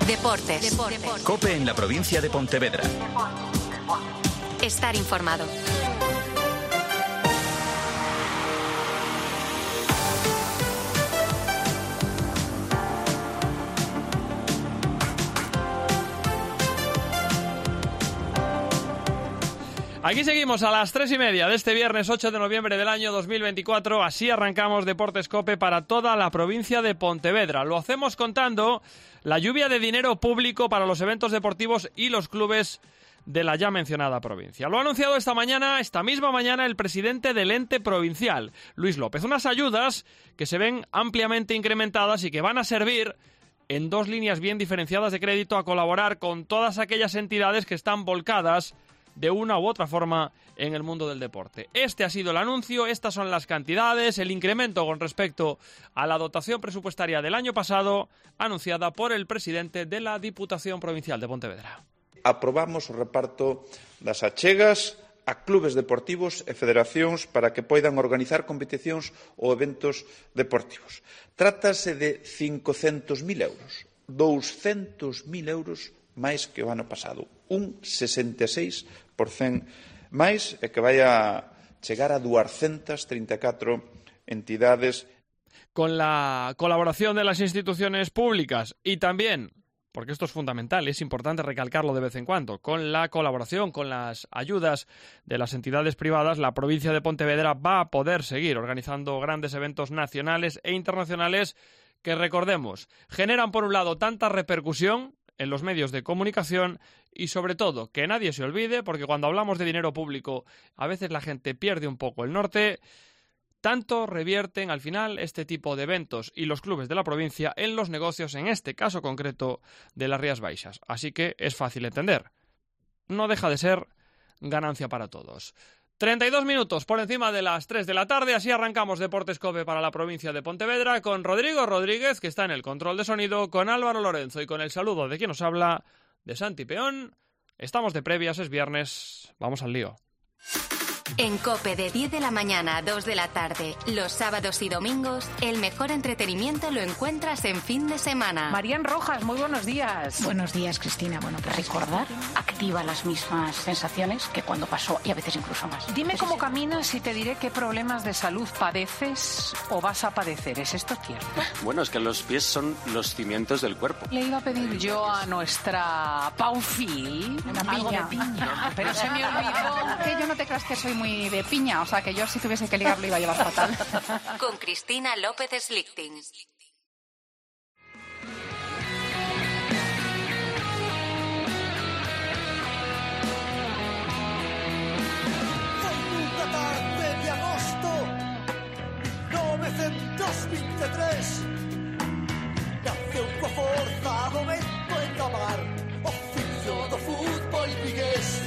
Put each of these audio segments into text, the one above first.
Deportes. COPE en la provincia de Pontevedra. Estar informado. Aquí seguimos a las 3:30 de este viernes 8 de noviembre del año 2024. Así arrancamos Deportes COPE para toda la provincia de Pontevedra. Lo hacemos contando la lluvia de dinero público para los eventos deportivos y los clubes de la ya mencionada provincia. Lo ha anunciado esta misma mañana, el presidente del ente provincial, Luis López. Unas ayudas que se ven ampliamente incrementadas y que van a servir en dos líneas bien diferenciadas de crédito a colaborar con todas aquellas entidades que están volcadas de una u otra forma en el mundo del deporte. Este ha sido el anuncio, estas son las cantidades, el incremento con respecto a la dotación presupuestaria del año pasado, anunciada por el presidente de la Diputación Provincial de Pontevedra. Aprobamos o reparto das achegas a clubes deportivos e federacións para que poidan organizar competicións ou eventos deportivos. Trátase de 500.000 euros, 200.000 euros máis que o ano pasado, un 66% máis, e que vai a chegar a 234 entidades. Con la colaboración de las instituciones públicas y también, porque esto es fundamental, es importante recalcarlo de vez en cuando, con la colaboración, con las ayudas de las entidades privadas, la provincia de Pontevedra va a poder seguir organizando grandes eventos nacionales e internacionales que, recordemos, generan por un lado tanta repercusión en los medios de comunicación y, sobre todo, que nadie se olvide, porque cuando hablamos de dinero público a veces la gente pierde un poco el norte. Tanto revierten al final este tipo de eventos y los clubes de la provincia en los negocios, en este caso concreto, de las Rías Baixas. Así que es fácil entender. No deja de ser ganancia para todos. 32 minutos por encima de las 3 de la tarde, así arrancamos Deportes COPE para la provincia de Pontevedra con Rodrigo Rodríguez, que está en el control de sonido, con Álvaro Lorenzo y con el saludo de quien nos habla, de Santi Peón. Estamos de previas, es viernes, vamos al lío. En COPE de 10 de la mañana a 2 de la tarde, los sábados y domingos, el mejor entretenimiento lo encuentras en fin de semana. Marian Rojas, muy buenos días. Buenos días, Cristina. Bueno, pues recordar activa las mismas sensaciones que cuando pasó y a veces incluso más. Dime cómo caminas y te diré qué problemas de salud padeces o vas a padecer. ¿Es esto cierto? Bueno, es que los pies son los cimientos del cuerpo. Le iba a pedir yo a nuestra Paufi algo de piña, pero se me olvidó. Que yo no te creas que soy muy de piña, o sea que yo si tuviese que ligar lo iba a llevar fatal. Con Cristina López Slichting. Una tarde de agosto 1923 naceu coa forza do vento en Camar, oficio do fútbol vigués.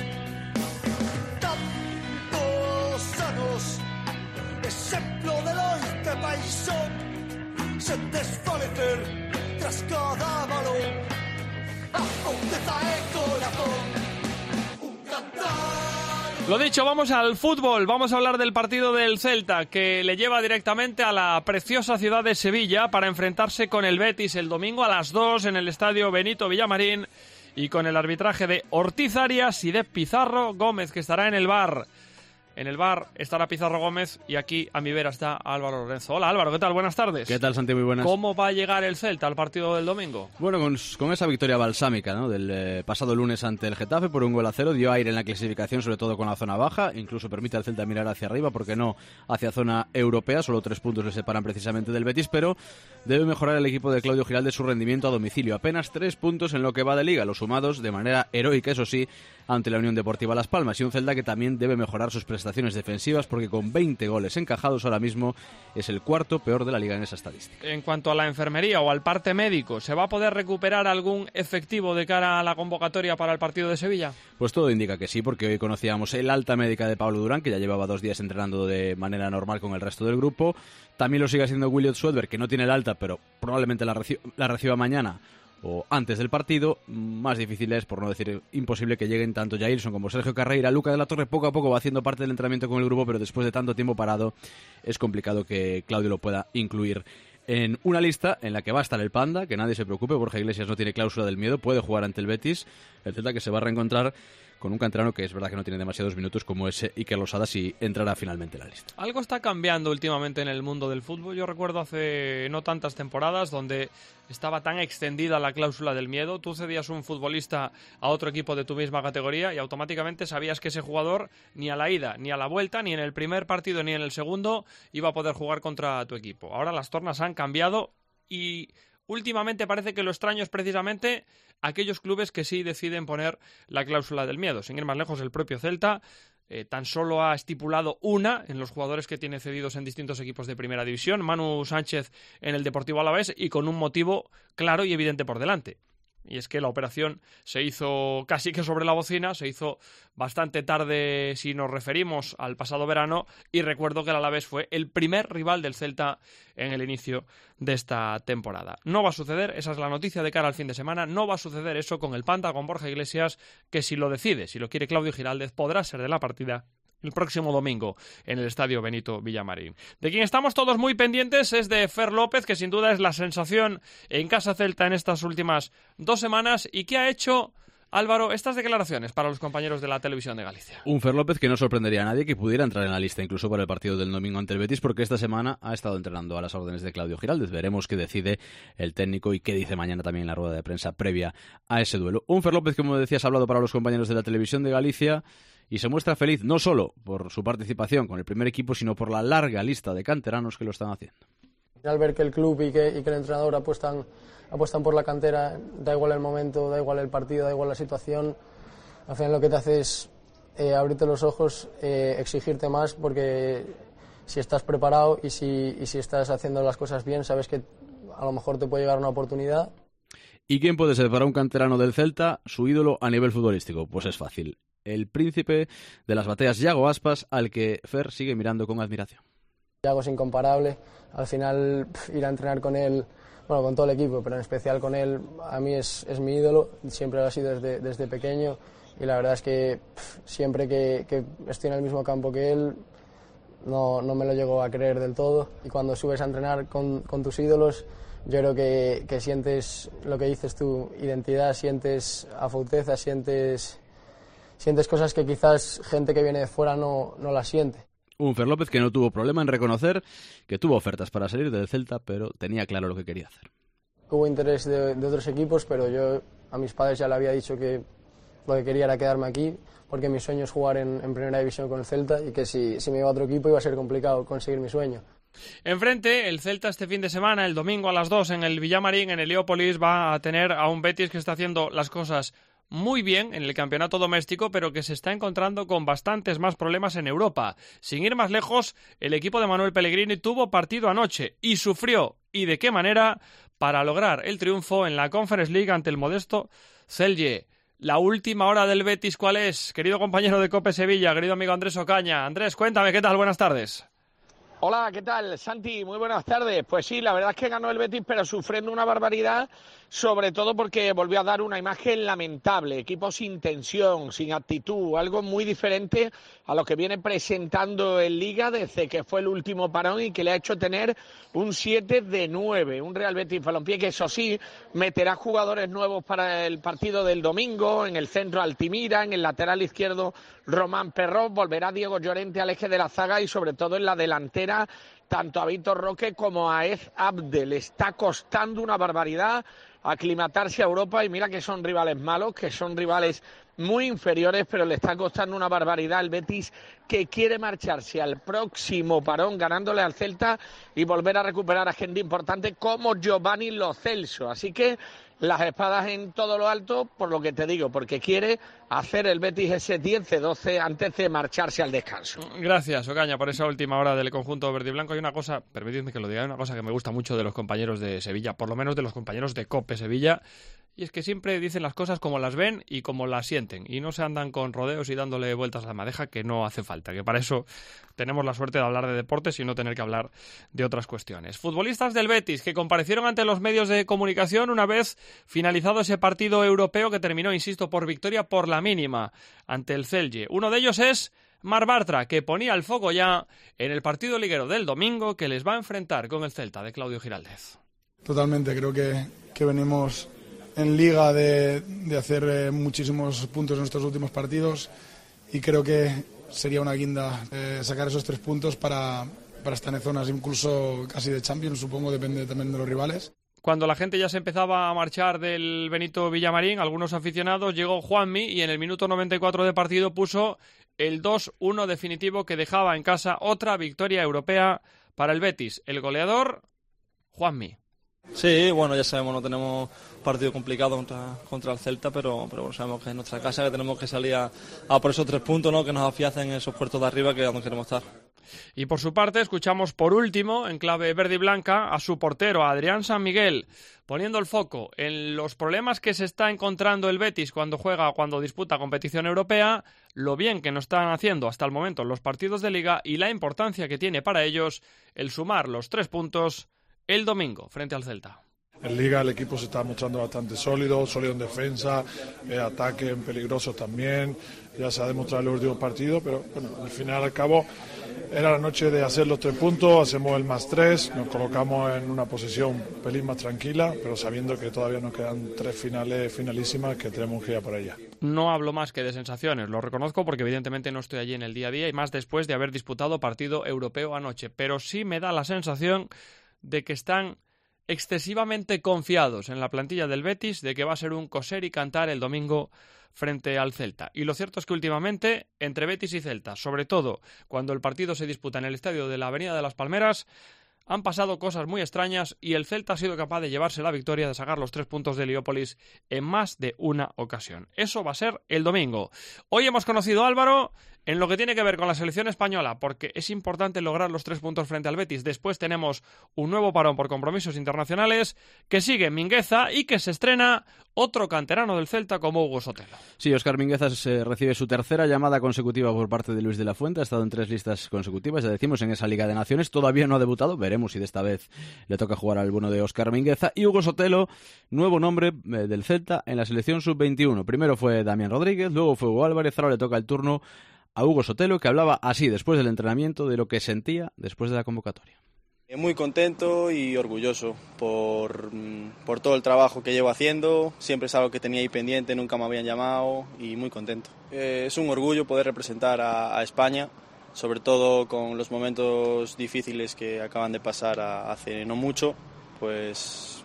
Anos, exemplo de loite e paixón, sen desfalecer tras cada balón, a fondeza e corazón, un cantar. Lo dicho, vamos al fútbol, vamos a hablar del partido del Celta, que le lleva directamente a la preciosa ciudad de Sevilla para enfrentarse con el Betis el domingo a las 2 en el estadio Benito Villamarín, y con el arbitraje de Ortiz Arias y de Pizarro Gómez, que estará en el VAR. En el VAR estará Pizarro Gómez y aquí a mi vera está Álvaro Lorenzo. Hola Álvaro, ¿qué tal? Buenas tardes. ¿Qué tal, Santi? Muy buenas. ¿Cómo va a llegar el Celta al partido del domingo? Bueno, con esa victoria balsámica, ¿no?, del pasado lunes ante el Getafe por 1-0, dio aire en la clasificación, sobre todo con la zona baja, incluso permite al Celta mirar hacia arriba, porque no hacia zona europea, solo 3 puntos le separan precisamente del Betis, pero debe mejorar el equipo de Claudio Giralde su rendimiento a domicilio. Apenas 3 puntos en lo que va de Liga, los sumados de manera heroica, eso sí, ante la Unión Deportiva Las Palmas, y un Celta que también debe mejorar sus prestaciones defensivas, porque con 20 goles encajados ahora mismo es el cuarto peor de la Liga en esa estadística. En cuanto a la enfermería o al parte médico, ¿se va a poder recuperar algún efectivo de cara a la convocatoria para el partido de Sevilla? Pues todo indica que sí, porque hoy conocíamos el alta médica de Pablo Durán, que ya llevaba 2 días entrenando de manera normal con el resto del grupo. También lo sigue haciendo Williot Swedberg, que no tiene el alta, pero probablemente la reciba mañana o antes del partido. Más difícil es, por no decir imposible, que lleguen tanto Jailson como Sergio Carreira. Luca de la Torre poco a poco va haciendo parte del entrenamiento con el grupo, pero después de tanto tiempo parado es complicado que Claudio lo pueda incluir en una lista en la que va a estar el Panda, que nadie se preocupe, Borja Iglesias no tiene cláusula del miedo, puede jugar ante el Betis, el Celta que se va a reencontrar con un canterano que es verdad que no tiene demasiados minutos como ese Iker Losada, si entrará finalmente en la lista. Algo está cambiando últimamente en el mundo del fútbol. Yo recuerdo hace no tantas temporadas donde estaba tan extendida la cláusula del miedo. Tú cedías un futbolista a otro equipo de tu misma categoría y automáticamente sabías que ese jugador ni a la ida, ni a la vuelta, ni en el primer partido, ni en el segundo iba a poder jugar contra tu equipo. Ahora las tornas han cambiado y últimamente parece que lo extraño es precisamente aquellos clubes que sí deciden poner la cláusula del miedo. Sin ir más lejos, el propio Celta tan solo ha estipulado una en los jugadores que tiene cedidos en distintos equipos de primera división, Manu Sánchez en el Deportivo Alavés, y con un motivo claro y evidente por delante. Y es que la operación se hizo casi que sobre la bocina, se hizo bastante tarde si nos referimos al pasado verano, y recuerdo que el Alavés fue el primer rival del Celta en el inicio de esta temporada. No va a suceder, esa es la noticia de cara al fin de semana, no va a suceder eso con el Panda, con Borja Iglesias, que si lo decide, si lo quiere Claudio Giraldez, podrá ser de la partida el próximo domingo en el Estadio Benito Villamarín. De quien estamos todos muy pendientes es de Fer López, que sin duda es la sensación en Casa Celta en estas últimas 2 semanas, y que ha hecho, Álvaro, estas declaraciones para los compañeros de la Televisión de Galicia. Un Fer López que no sorprendería a nadie que pudiera entrar en la lista incluso para el partido del domingo ante el Betis, porque esta semana ha estado entrenando a las órdenes de Claudio Giraldez. Veremos qué decide el técnico y qué dice mañana también en la rueda de prensa previa a ese duelo. Un Fer López, como decías, ha hablado para los compañeros de la Televisión de Galicia y se muestra feliz no solo por su participación con el primer equipo, sino por la larga lista de canteranos que lo están haciendo. Al ver que el club y que el entrenador apuestan por la cantera, da igual el momento, da igual el partido, da igual la situación, al final lo que te hace es abrirte los ojos, exigirte más, porque si estás preparado y si estás haciendo las cosas bien, sabes que a lo mejor te puede llegar una oportunidad. ¿Y quién puede ser para un canterano del Celta su ídolo a nivel futbolístico? Pues es fácil. El príncipe de las bateas, Yago Aspas, al que Fer sigue mirando con admiración. Yago es incomparable. Al final, ir a entrenar con él, bueno, con todo el equipo, pero en especial con él, a mí es mi ídolo. Siempre lo ha sido desde pequeño, y la verdad es que siempre que estoy en el mismo campo que él, no me lo llego a creer del todo. Y cuando subes a entrenar con tus ídolos, yo creo que sientes lo que dices tú, identidad, sientes afauteza, sientes cosas que quizás gente que viene de fuera no las siente. Un Fer López que no tuvo problema en reconocer que tuvo ofertas para salir del Celta, pero tenía claro lo que quería hacer. Hubo interés de otros equipos, pero yo a mis padres ya le había dicho que lo que quería era quedarme aquí, porque mi sueño es jugar en primera división con el Celta, y que si me iba a otro equipo iba a ser complicado conseguir mi sueño. Enfrente, el Celta este fin de semana, el domingo a las 2 en el Villamarín, en Heliópolis, va a tener a un Betis que está haciendo las cosas muy bien en el campeonato doméstico, pero que se está encontrando con bastantes más problemas en Europa. Sin ir más lejos, el equipo de Manuel Pellegrini tuvo partido anoche y sufrió, y de qué manera, para lograr el triunfo en la Conference League ante el modesto Celje. La última hora del Betis, ¿cuál es? Querido compañero de COPE Sevilla, querido amigo Andrés Ocaña. Andrés, cuéntame, ¿qué tal? Buenas tardes. Hola, ¿qué tal, Santi? Muy buenas tardes. Pues sí, la verdad es que ganó el Betis, pero sufriendo una barbaridad, sobre todo porque volvió a dar una imagen lamentable. Equipo sin tensión, sin actitud, algo muy diferente a lo que viene presentando en Liga desde que fue el último parón y que le ha hecho tener un 7 de 9. Un Real Betis Balompié que, eso sí, meterá jugadores nuevos para el partido del domingo. En el centro, Altimira, en el lateral izquierdo, Román Perrós, volverá Diego Llorente al eje de la zaga y sobre todo en la delantera, tanto a Vitor Roque como a Ed Abdel. Está costando una barbaridad aclimatarse a Europa, y mira que son rivales malos, que son rivales muy inferiores, pero le está costando una barbaridad al Betis, que quiere marcharse al próximo parón ganándole al Celta y volver a recuperar a gente importante como Giovanni Lo Celso. Así que las espadas en todo lo alto, por lo que te digo, porque quiere hacer el Betis ese 10-12 antes de marcharse al descanso. Gracias, Ocaña, por esa última hora del conjunto verde y blanco. Hay una cosa, permitidme que lo diga, hay una cosa que me gusta mucho de los compañeros de Sevilla, por lo menos de los compañeros de COPE Sevilla, Y es que siempre dicen las cosas como las ven y como las sienten, y no se andan con rodeos y dándole vueltas a la madeja, que no hace falta, que para eso tenemos la suerte de hablar de deportes y no tener que hablar de otras cuestiones. Futbolistas del Betis que comparecieron ante los medios de comunicación una vez finalizado ese partido europeo que terminó, insisto, por victoria por la mínima ante el Celje. Uno de ellos es Marc Bartra, que ponía el foco ya en el partido liguero del domingo que les va a enfrentar con el Celta de Claudio Giraldez. Totalmente, creo que venimos en Liga de hacer muchísimos puntos en nuestros últimos partidos y creo que sería una guinda sacar esos 3 puntos para estar en zonas incluso casi de Champions, supongo, depende también de los rivales. Cuando la gente ya se empezaba a marchar del Benito Villamarín, algunos aficionados, llegó Juanmi y en el minuto 94 de partido puso el 2-1 definitivo que dejaba en casa otra victoria europea para el Betis. El goleador, Juanmi. Sí, bueno, ya sabemos, no tenemos partido complicado contra el Celta, pero bueno, sabemos que es nuestra casa, que tenemos que salir a por esos 3 puntos, ¿no? Que nos afiancen en esos puertos de arriba, que es donde queremos estar. Y por su parte escuchamos por último, en clave verde y blanca, a su portero, a Adrián San Miguel, poniendo el foco en los problemas que se está encontrando el Betis cuando juega o cuando disputa competición europea, lo bien que nos están haciendo hasta el momento los partidos de Liga y la importancia que tiene para ellos el sumar los 3 puntos el domingo frente al Celta. En Liga el equipo se está mostrando bastante sólido en defensa, ataque peligroso también, ya se ha demostrado en los últimos partidos, pero bueno, al final al cabo era la noche de hacer los 3 puntos, hacemos el +3, nos colocamos en una posición un pelín más tranquila, pero sabiendo que todavía nos quedan 3 finales finalísimas que tenemos que ir a por ellas. No hablo más que de sensaciones, lo reconozco porque evidentemente no estoy allí en el día a día y más después de haber disputado partido europeo anoche, pero sí me da la sensación de que están excesivamente confiados en la plantilla del Betis de que va a ser un coser y cantar el domingo frente al Celta. Y lo cierto es que últimamente, entre Betis y Celta, sobre todo cuando el partido se disputa en el estadio de la Avenida de las Palmeras, han pasado cosas muy extrañas y el Celta ha sido capaz de llevarse la victoria, de sacar los 3 puntos de Heliópolis en más de una ocasión. Eso va a ser el domingo. Hoy hemos conocido a Álvaro en lo que tiene que ver con la selección española, porque es importante lograr los 3 puntos frente al Betis. Después tenemos un nuevo parón por compromisos internacionales, que sigue Mingueza y que se estrena otro canterano del Celta como Hugo Sotelo. Sí, Óscar Mingueza recibe su tercera llamada consecutiva por parte de Luis de la Fuente. Ha estado en 3 listas consecutivas, ya decimos, en esa Liga de Naciones. Todavía no ha debutado, veremos si de esta vez le toca jugar al bueno de Óscar Mingueza. Y Hugo Sotelo, nuevo nombre del Celta en la selección sub-21. Primero fue Damián Rodríguez, luego fue Hugo Álvarez, ahora le toca el turno a Hugo Sotelo, que hablaba así después del entrenamiento de lo que sentía después de la convocatoria. Muy contento y orgulloso por todo el trabajo que llevo haciendo. Siempre es algo que tenía ahí pendiente, nunca me habían llamado y muy contento. Es un orgullo poder representar a España, sobre todo con los momentos difíciles que acaban de pasar hace no mucho. Pues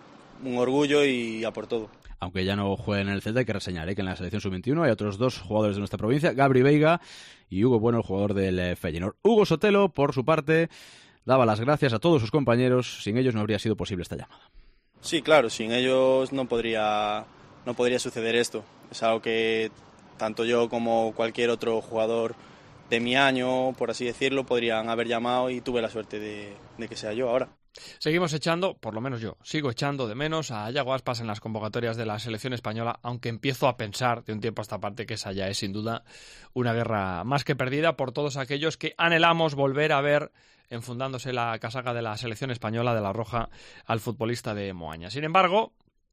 un orgullo y a por todo. Aunque ya no jueguen en el Celta, hay que reseñar que en la selección sub-21 hay otros 2 jugadores de nuestra provincia, Gabri Veiga y Hugo Bueno, el jugador del Feyenoord. Hugo Sotelo, por su parte, daba las gracias a todos sus compañeros. Sin ellos no habría sido posible esta llamada. Sí, claro, sin ellos no podría suceder esto. Es algo que tanto yo como cualquier otro jugador de mi año, por así decirlo, podrían haber llamado y tuve la suerte de que sea yo ahora. Seguimos echando, por lo menos yo, sigo echando de menos a Yago Aspas en las convocatorias de la selección española, aunque empiezo a pensar de un tiempo a esta parte que esa ya es sin duda una guerra más que perdida por todos aquellos que anhelamos volver a ver enfundándose la casaca de la selección española de la roja al futbolista de Moaña. Sin embargo,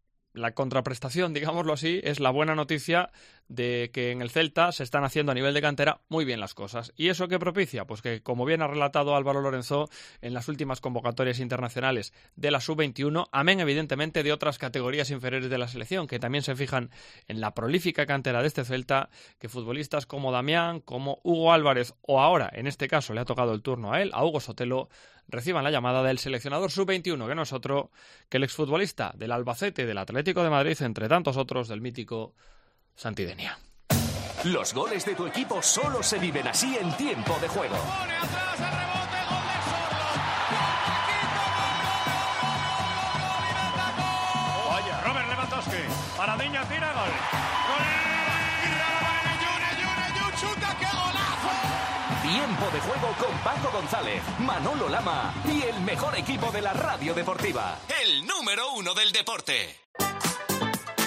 la contraprestación, digámoslo así, es la buena noticia de que en el Celta se están haciendo a nivel de cantera muy bien las cosas. ¿Y eso qué propicia? Pues que, como bien ha relatado Álvaro Lorenzo en las últimas convocatorias internacionales de la sub-21, amén evidentemente de otras categorías inferiores de la selección, que también se fijan en la prolífica cantera de este Celta, que futbolistas como Damián, como Hugo Álvarez, o ahora, en este caso, le ha tocado el turno a él, a Hugo Sotelo, reciban la llamada del seleccionador sub-21, que no es otro que el exfutbolista del Albacete, del Atlético de Madrid, entre tantos otros, del mítico Santi Denia. Los goles de tu equipo solo se viven así en tiempo de juego. Oye, Robert Lewandowski, Paradiña tira, gol. Tiempo de juego con Paco González, Manolo Lama y el mejor equipo de la radio deportiva. El número 1 del deporte.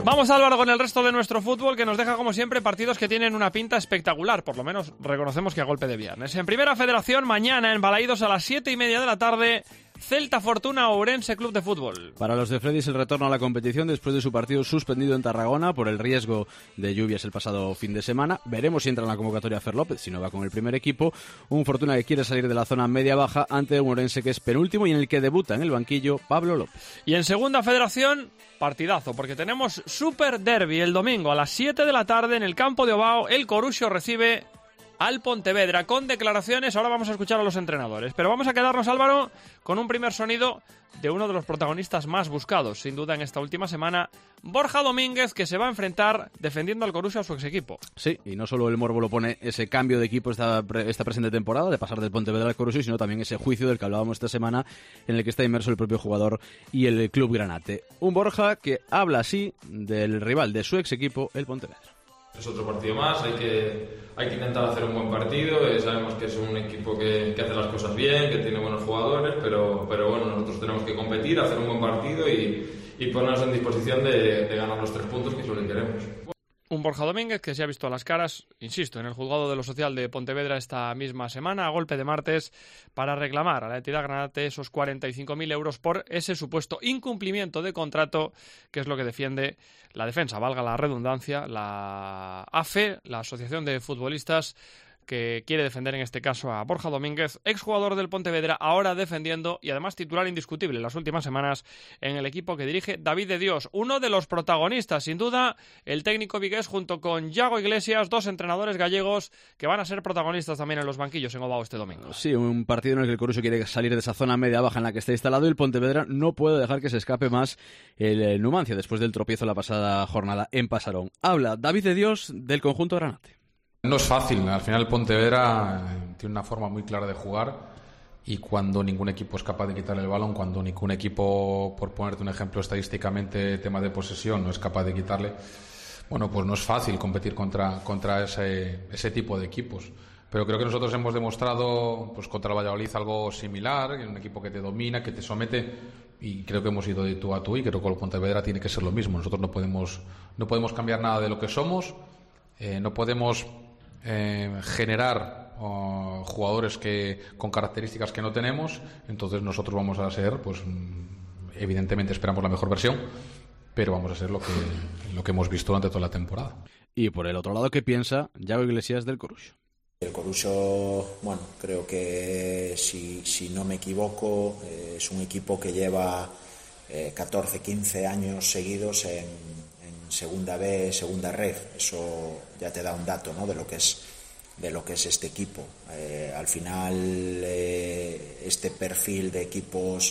Vamos, Álvaro, con el resto de nuestro fútbol, que nos deja, como siempre, partidos que tienen una pinta espectacular. Por lo menos reconocemos que a golpe de viernes. En Primera Federación, mañana en Balaídos a las 7:30 de la tarde, Celta Fortuna Ourense Club de Fútbol. Para los de Freddy es el retorno a la competición después de su partido suspendido en Tarragona por el riesgo de lluvias el pasado fin de semana. Veremos si entra en la convocatoria Fer López, si no va con el primer equipo. Un Fortuna que quiere salir de la zona media-baja ante un Ourense que es penúltimo y en el que debuta en el banquillo Pablo López. Y en Segunda Federación, partidazo, porque tenemos Super Derby el domingo a las 7 de la tarde en el campo de Ovao. El Coruxo recibe al Pontevedra con declaraciones. Ahora vamos a escuchar a los entrenadores, pero vamos a quedarnos, Álvaro, con un primer sonido de uno de los protagonistas más buscados, sin duda, en esta última semana, Borja Domínguez, que se va a enfrentar defendiendo al Coruxo a su ex equipo. Sí, y no solo el morbo lo pone ese cambio de equipo esta presente temporada, de pasar del Pontevedra al Coruxo, sino también ese juicio del que hablábamos esta semana, en el que está inmerso el propio jugador y el club granate. Un Borja que habla así del rival de su ex equipo, el Pontevedra. Es otro partido más, hay que intentar hacer un buen partido. Sabemos que es un equipo que hace las cosas bien, que tiene buenos jugadores, pero bueno, nosotros tenemos que competir, hacer un buen partido y ponernos en disposición de ganar los 3 puntos, que es lo que queremos. Un Borja Domínguez que se ha visto a las caras, insisto, en el juzgado de lo social de Pontevedra esta misma semana, a golpe de martes, para reclamar a la entidad granate esos 45.000 euros por ese supuesto incumplimiento de contrato, que es lo que defiende la defensa, valga la redundancia, la AFE, la Asociación de Futbolistas, que quiere defender en este caso a Borja Domínguez, exjugador del Pontevedra, ahora defendiendo y además titular indiscutible en las últimas semanas en el equipo que dirige David de Dios. Uno de los protagonistas, sin duda, el técnico vigués junto con Yago Iglesias, 2 entrenadores gallegos que van a ser protagonistas también en los banquillos en Ovao este domingo. Sí, un partido en el que el Coruxo quiere salir de esa zona media-baja en la que está instalado y el Pontevedra no puede dejar que se escape más el Numancia después del tropiezo la pasada jornada en Pasarón. Habla David de Dios del conjunto granate. No es fácil, al final el Pontevedra tiene una forma muy clara de jugar y cuando ningún equipo es capaz de quitarle el balón, cuando ningún equipo, por ponerte un ejemplo estadísticamente, tema de posesión, no es capaz de quitarle, bueno, pues no es fácil competir contra ese tipo de equipos. Pero creo que nosotros hemos demostrado pues contra el Valladolid algo similar, un equipo que te domina, que te somete, y creo que hemos ido de tú a tú y creo que el Pontevedra tiene que ser lo mismo. Nosotros no podemos cambiar nada de lo que somos, no podemos generar jugadores con características que no tenemos. Entonces nosotros vamos a ser, pues evidentemente esperamos la mejor versión, pero vamos a ser lo que hemos visto durante toda la temporada. Y por el otro lado, ¿qué piensa Yago Iglesias del Coruxo? El Coruxo, bueno, creo que si no me equivoco, es un equipo que lleva 14, 15 años seguidos en Segunda B, Segunda Ref. Eso ya te da un dato, ¿no?, de lo que es este equipo. Al final, este perfil de equipos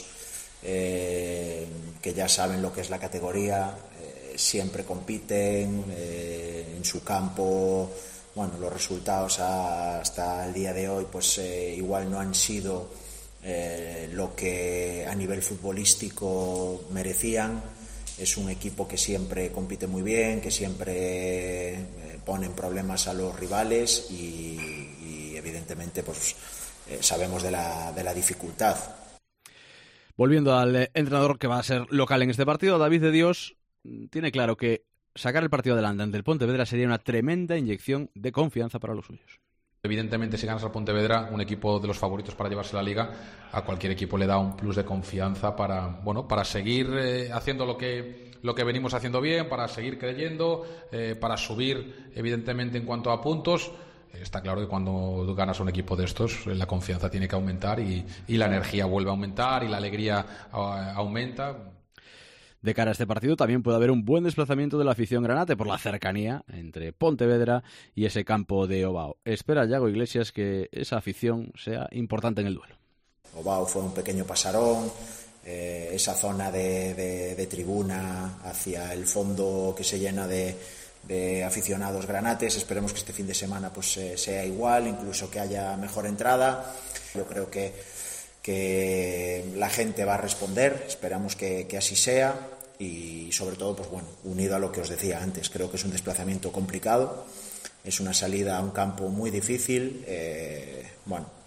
que ya saben lo que es la categoría, siempre compiten en su campo. Bueno, los resultados hasta el día de hoy pues igual no han sido lo que a nivel futbolístico merecían. Es un equipo que siempre compite muy bien, que siempre pone en problemas a los rivales y evidentemente pues sabemos de la dificultad. Volviendo al entrenador que va a ser local en este partido, David de Dios tiene claro que sacar el partido adelante ante el Pontevedra sería una tremenda inyección de confianza para los suyos. Evidentemente, si ganas al Pontevedra, un equipo de los favoritos para llevarse la liga, a cualquier equipo le da un plus de confianza para seguir haciendo lo que venimos haciendo bien, para seguir creyendo, para subir, evidentemente, en cuanto a puntos. Está claro que cuando ganas a un equipo de estos, la confianza tiene que aumentar y la energía vuelve a aumentar y la alegría aumenta. De cara a este partido también puede haber un buen desplazamiento de la afición granate por la cercanía entre Pontevedra y ese campo de Ovao. Espera Yago Iglesias que esa afición sea importante en el duelo. Ovao fue un pequeño pasarón, esa zona de tribuna hacia el fondo que se llena de aficionados granates. Esperemos que este fin de semana pues sea igual, incluso que haya mejor entrada. Yo creo que la gente va a responder, esperamos que así sea y sobre todo pues bueno, unido a lo que os decía antes, creo que es un desplazamiento complicado, es una salida a un campo muy difícil, bueno,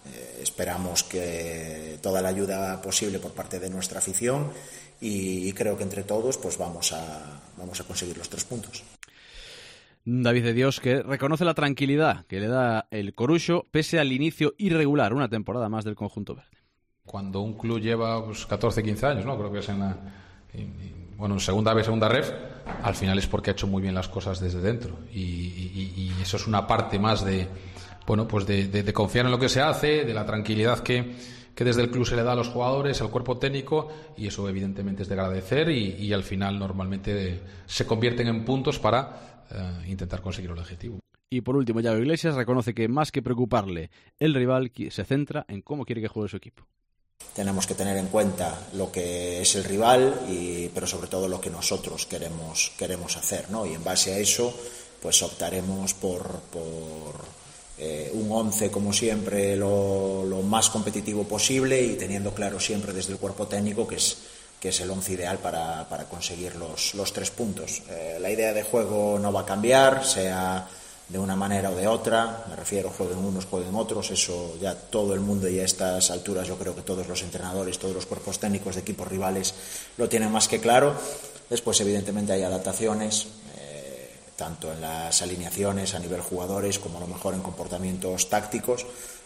esperamos que toda la ayuda posible por parte de nuestra afición y creo que entre todos pues vamos a conseguir los 3 puntos. David de Dios, que reconoce la tranquilidad que le da el Coruxo pese al inicio irregular, una temporada más del conjunto verde. Cuando un club lleva 14, 15 años, ¿no? Creo que es en segunda B, segunda ref, al final es porque ha hecho muy bien las cosas desde dentro y eso es una parte más de confiar en lo que se hace, de la tranquilidad que desde el club se le da a los jugadores, al cuerpo técnico, y eso evidentemente es de agradecer y al final normalmente se convierten en puntos para intentar conseguir el objetivo. Y por último, Yago Iglesias reconoce que más que preocuparle el rival, se centra en cómo quiere que juegue su equipo. Tenemos que tener en cuenta lo que es el rival, pero sobre todo lo que nosotros queremos hacer, ¿no? Y en base a eso, pues optaremos por un 11 como siempre lo más competitivo posible y teniendo claro siempre desde el cuerpo técnico que es el 11 ideal para conseguir los 3 puntos. La idea de juego no va a cambiar, sea de una manera o de otra, me refiero, jueguen unos, jueguen otros, eso ya todo el mundo y a estas alturas yo creo que todos los entrenadores, todos los cuerpos técnicos de equipos rivales lo tienen más que claro. Después evidentemente hay adaptaciones, tanto en las alineaciones a nivel jugadores como a lo mejor en comportamientos tácticos.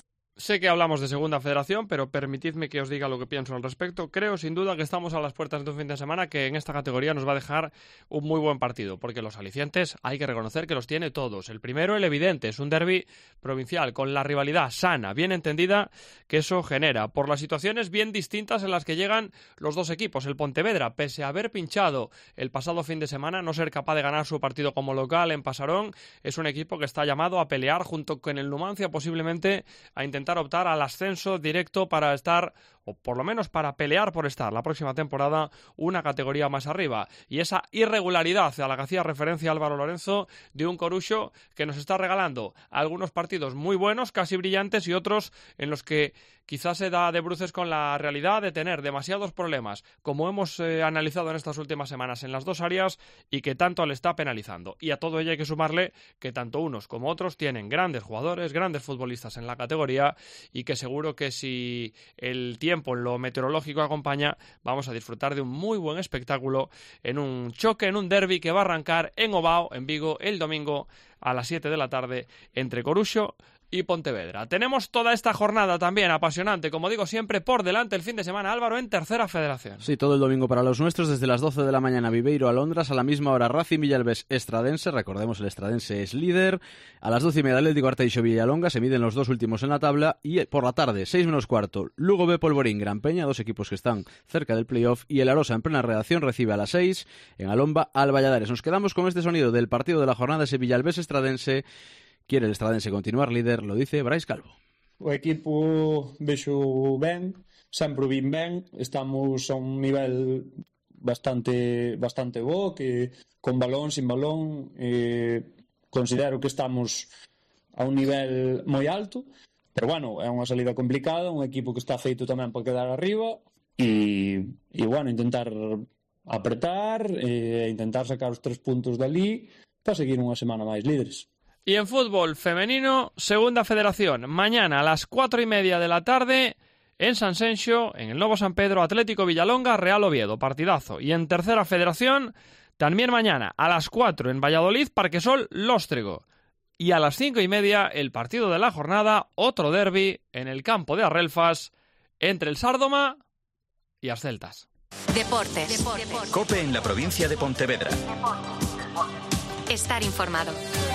Sé que hablamos de Segunda Federación, pero permitidme que os diga lo que pienso al respecto. Creo, sin duda, que estamos a las puertas de un fin de semana que en esta categoría nos va a dejar un muy buen partido, porque los alicientes hay que reconocer que los tiene todos. El primero, el evidente, es un derbi provincial, con la rivalidad sana, bien entendida, que eso genera, por las situaciones bien distintas en las que llegan los dos equipos. El Pontevedra, pese a haber pinchado el pasado fin de semana, no ser capaz de ganar su partido como local en Pasarón, es un equipo que está llamado a pelear junto con el Numancia, posiblemente a intentar optar al ascenso directo para estar, o por lo menos para pelear por estar la próxima temporada una categoría más arriba. Y esa irregularidad a la que hacía referencia Álvaro Lorenzo de un Coruxo que nos está regalando algunos partidos muy buenos, casi brillantes, y otros en los que quizás se da de bruces con la realidad de tener demasiados problemas, como hemos analizado en estas últimas semanas en las dos áreas, y que tanto le está penalizando. Y a todo ello hay que sumarle que tanto unos como otros tienen grandes jugadores, grandes futbolistas en la categoría, y que seguro que si el tiempo en lo meteorológico acompaña, vamos a disfrutar de un muy buen espectáculo en un choque, en un derbi que va a arrancar en Ovao, en Vigo, el domingo a las 7 de la tarde entre Coruxo y Pontevedra. Tenemos toda esta jornada también apasionante, como digo siempre, por delante el fin de semana, Álvaro, en Tercera Federación. Sí, todo el domingo para los nuestros, desde las 12 de la mañana Viveiro Alondras, a la misma hora Racing Villalbés Estradense, recordemos el Estradense es líder, a las 12:30 Atlético Arteixo Villalonga, se miden los dos últimos en la tabla, y por la tarde, 6 menos cuarto, Lugo B Polvorín Gran Peña, dos equipos que están cerca del playoff, y el Arosa en plena redacción recibe a las 6 en Alomba al Valladares. Nos quedamos con este sonido del partido de la jornada, ese Villalbés Estradense. Quiere el Estradense continuar líder, lo dice Brais Calvo. O equipo vexo ben, sempre vin ben, estamos a un nivel bastante bo, que con balón, sin balón, considero que estamos a un nivel moi alto, pero bueno, é unha salida complicada, un equipo que está feito tamén para quedar arriba, e bueno, intentar apretar, intentar sacar os 3 puntos dali, para seguir unha semana máis líderes. Y en fútbol femenino, Segunda Federación, mañana a las 4:30 de la tarde en San Senxo, en el Novo San Pedro, Atlético Villalonga, Real Oviedo, partidazo. Y en Tercera Federación, también mañana a las 4 en Valladolid, Parquesol Lóstrego. Y a las 5:30 el partido de la jornada, otro derbi en el campo de Arrelfas, entre el Sárdoma y as Celtas. Deportes. COPE en la provincia de Pontevedra. Estar informado.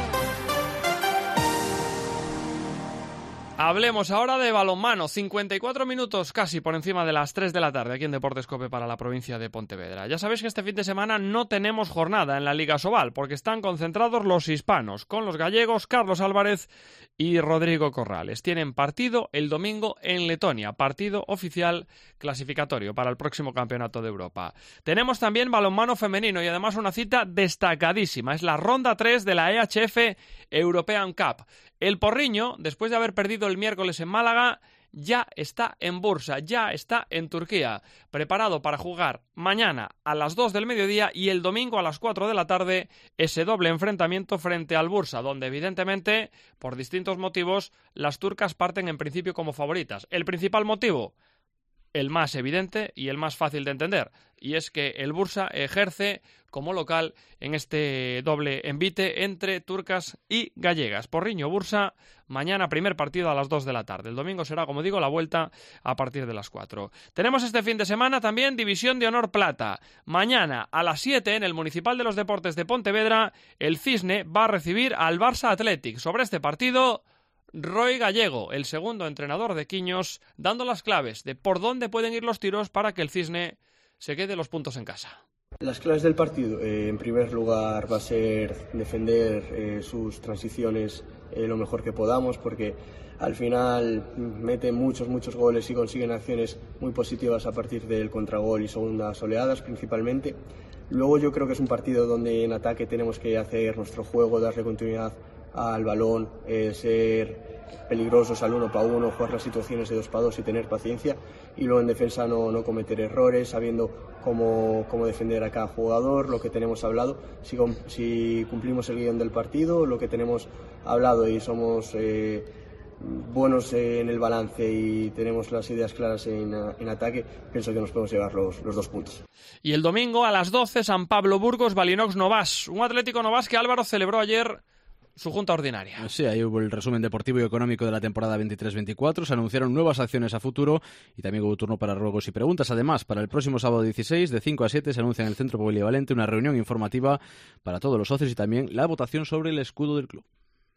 Hablemos ahora de balonmano. 54 minutos casi por encima de las 3 de la tarde aquí en Deportes COPE para la provincia de Pontevedra. Ya sabéis que este fin de semana no tenemos jornada en la Liga Sobal porque están concentrados los hispanos con los gallegos Carlos Álvarez y Rodrigo Corrales. Tienen partido el domingo en Letonia, partido oficial clasificatorio para el próximo Campeonato de Europa. Tenemos también balonmano femenino y además una cita destacadísima. Es la ronda 3 de la EHF European Cup. El Porriño, después de haber perdido el miércoles en Málaga, ya está en Bursa, ya está en Turquía, preparado para jugar mañana a las 2 del mediodía y el domingo a las 4 de la tarde ese doble enfrentamiento frente al Bursa, donde evidentemente, por distintos motivos, las turcas parten en principio como favoritas. El principal motivo, el más evidente y el más fácil de entender, y es que el Bursa ejerce como local en este doble envite entre turcas y gallegas. Porriño-Bursa, mañana primer partido a las 2 de la tarde. El domingo será, como digo, la vuelta a partir de las 4. Tenemos este fin de semana también División de Honor Plata. Mañana a las 7 en el Municipal de los Deportes de Pontevedra, el Cisne va a recibir al Barça Athletic. Sobre este partido, Roy Gallego, el segundo entrenador de Quiños, dando las claves de por dónde pueden ir los tiros para que el Cisne se quede los puntos en casa. Las claves del partido, en primer lugar, va a ser defender sus transiciones lo mejor que podamos, porque al final meten muchos goles y consiguen acciones muy positivas a partir del contragol y segundas oleadas principalmente. Luego yo creo que es un partido donde en ataque tenemos que hacer nuestro juego, darle continuidad al balón, ser peligrosos al 1 para 1, jugar las situaciones de 2 para 2 y tener paciencia, y luego en defensa no cometer errores, sabiendo cómo defender a cada jugador, lo que tenemos hablado, si cumplimos el guión del partido, lo que tenemos hablado y somos buenos en el balance y tenemos las ideas claras en ataque, pienso que nos podemos llevar los 2 puntos. Y el domingo a las 12, San Pablo Burgos, Balinox Novas, un Atlético Novas que Álvaro celebró ayer su junta ordinaria. Sí, ahí hubo el resumen deportivo y económico de la temporada 23-24, se anunciaron nuevas acciones a futuro y también hubo turno para ruegos y preguntas. Además, para el próximo sábado 16, de 5 a 7, se anuncia en el Centro Polivalente una reunión informativa para todos los socios y también la votación sobre el escudo del club.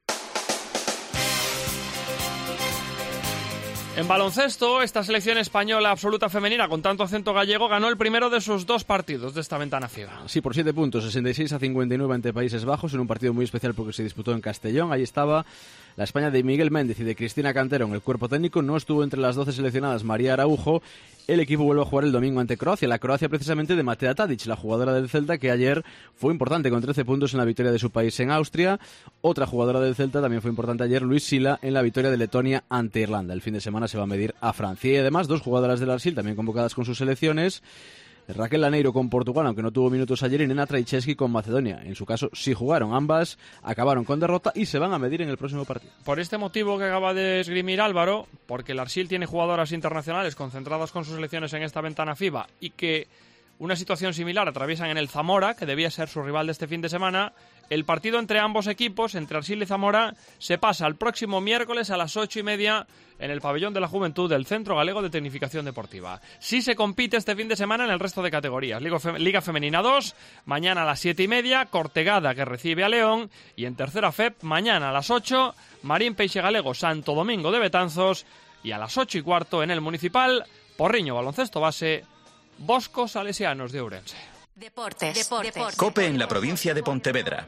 En baloncesto, esta selección española absoluta femenina con tanto acento gallego ganó el primero de sus 2 partidos de esta ventana FIBA. Sí, por 7 puntos, 66-59 ante Países Bajos, en un partido muy especial porque se disputó en Castellón. Ahí estaba la España de Miguel Méndez y de Cristina Cantero en el cuerpo técnico. No estuvo entre las 12 seleccionadas María Araujo. El equipo vuelve a jugar el domingo ante Croacia. La Croacia precisamente de Matea Tadic, la jugadora del Celta, que ayer fue importante con 13 puntos en la victoria de su país en Austria. Otra jugadora del Celta también fue importante ayer, Luis Sila, en la victoria de Letonia ante Irlanda. El fin de semana se va a medir a Francia. Y además 2 jugadoras del Arsil también convocadas con sus selecciones. Raquel Laneiro con Portugal, aunque no tuvo minutos ayer, y Nena Traicheski con Macedonia. En su caso sí jugaron, ambas acabaron con derrota y se van a medir en el próximo partido. Por este motivo que acaba de esgrimir Álvaro, porque el Arsil tiene jugadoras internacionales concentradas con sus selecciones en esta ventana FIBA y que una situación similar atraviesan en el Zamora, que debía ser su rival de este fin de semana, el partido entre ambos equipos, entre Arsil y Zamora, se pasa al próximo miércoles a las 8:30 en el Pabellón de la Juventud del Centro Galego de Tecnificación Deportiva. Sí se compite este fin de semana en el resto de categorías. Liga Femenina 2, mañana a las 7:30, Cortegada que recibe a León, y en tercera FEP, mañana a las 8, Marín Peixe Galego Santo Domingo de Betanzos, y a las 8:15 en el Municipal, Porriño Baloncesto Base, Bosco Salesianos de Ourense. Deportes. COPE en la provincia de Pontevedra.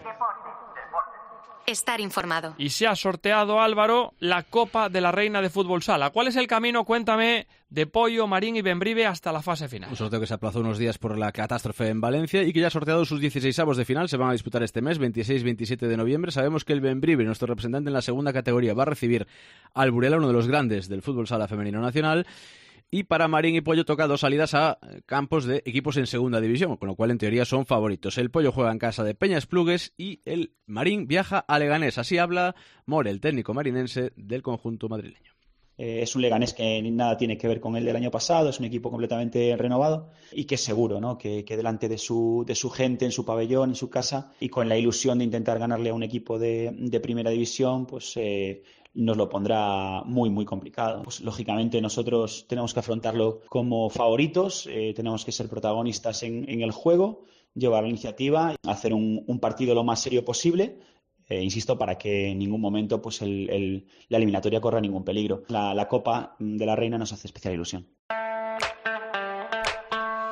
Estar informado. Y se ha sorteado, Álvaro, la Copa de la Reina de Fútbol Sala. ¿Cuál es el camino, cuéntame, de Pollo, Marín y Bembrive hasta la fase final? Un sorteo que se aplazó unos días por la catástrofe en Valencia y que ya ha sorteado sus 16avos de final. Se van a disputar este mes, 26-27 de noviembre. Sabemos que el Bembrive, nuestro representante en la segunda categoría, va a recibir al Burela, uno de los grandes del fútbol sala femenino nacional. Y para Marín y Pollo toca 2 salidas a campos de equipos en segunda división, con lo cual en teoría son favoritos. El Pollo juega en casa de Peñas Plugues y el Marín viaja a Leganés. Así habla More, el técnico marinense del conjunto madrileño. Es un Leganés que nada tiene que ver con el del año pasado, es un equipo completamente renovado y que es seguro, ¿no? que delante de su gente, en su pabellón, en su casa, y con la ilusión de intentar ganarle a un equipo de primera división, pues nos lo pondrá muy, muy complicado. Pues lógicamente nosotros tenemos que afrontarlo como favoritos, tenemos que ser protagonistas en el juego, llevar la iniciativa, hacer un partido lo más serio posible. Insisto, para que en ningún momento pues la eliminatoria corra ningún peligro. La Copa de la Reina nos hace especial ilusión.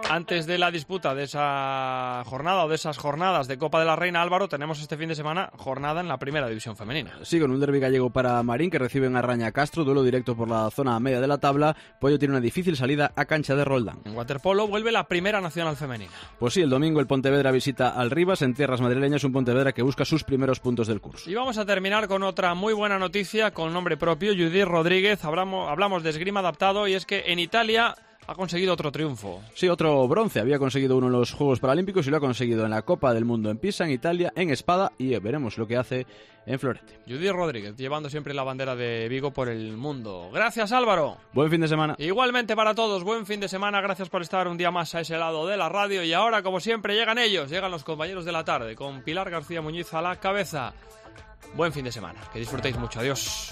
Antes de la disputa de esa jornada o de esas jornadas de Copa de la Reina, Álvaro, tenemos este fin de semana jornada en la Primera División Femenina. Sí, con un derbi gallego para Marín, que reciben a Raña Castro, duelo directo por la zona media de la tabla. Pollo tiene una difícil salida a cancha de Roldán. En waterpolo vuelve la Primera Nacional Femenina. Pues sí, el domingo el Pontevedra visita al Rivas en tierras madrileñas, un Pontevedra que busca sus primeros puntos del curso. Y vamos a terminar con otra muy buena noticia con nombre propio, Judith Rodríguez. Hablamos de esgrima adaptado y es que en Italia ha conseguido otro triunfo. Sí, otro bronce. Había conseguido uno en los Juegos Paralímpicos y lo ha conseguido en la Copa del Mundo en Pisa, en Italia, en espada, y veremos lo que hace en florete. Judith Rodríguez, llevando siempre la bandera de Vigo por el mundo. Gracias, Álvaro. Buen fin de semana. Igualmente para todos, buen fin de semana. Gracias por estar un día más a ese lado de la radio. Y ahora, como siempre, llegan los compañeros de la tarde, con Pilar García Muñiz a la cabeza. Buen fin de semana. Que disfrutéis mucho. Adiós.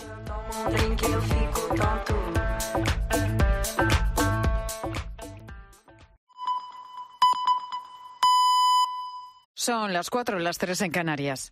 Son las 4, las 3 en Canarias.